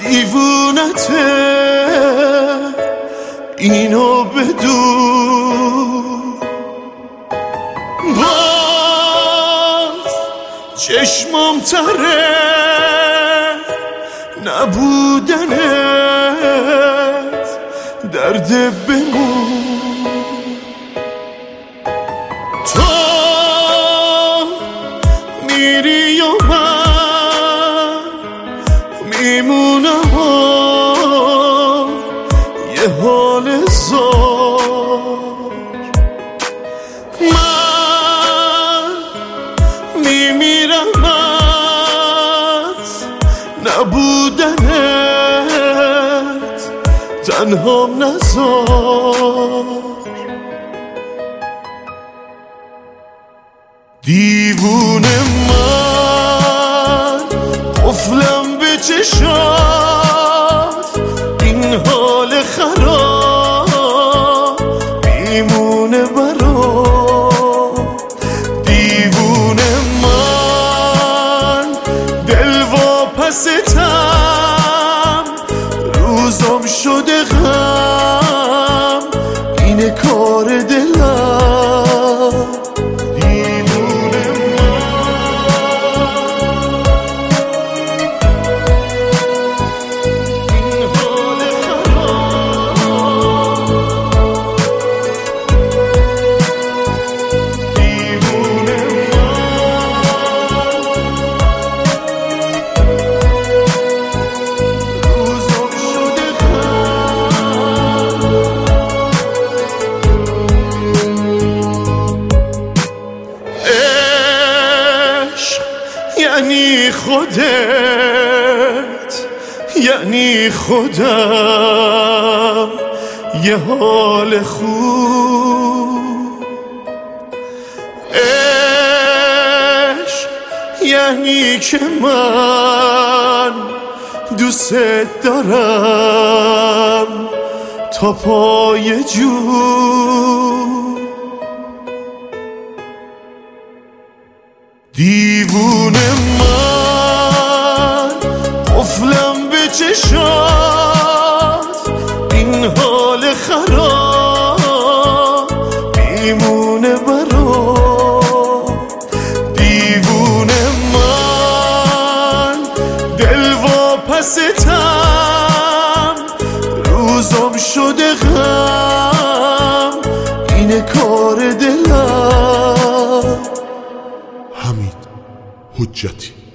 دیوونته اینو بدون. باز چشمام تره نبودنت درد بمون. تو میری و من میمونم یه حال زار. من میمیرم از نبودنت تنهام نذار. دیوونه من قفلم به چشات، این حال خراب میمونه برام. دیوونه من دل واپستم، روزم شده غم اینه کار دلم. یعنی خودت، یعنی خودم، یه حال خوب. عشق یعنی که من دوست دارم تا پای جون. دیوونه من قفلم به چشات، این حال خراب میمونه برام. دیوونه من دل واپستم، روزم شده غم اینه کار دلم. حمید حجتی.